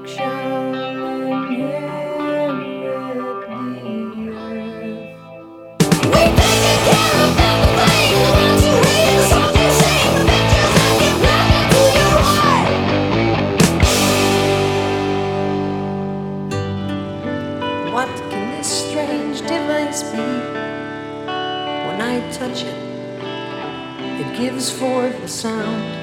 shall inherit the earth. We taking care of everything. Once you hear the songs you sing, the pictures that get planted to your heart. What can this strange device be? When I touch it, it gives forth a sound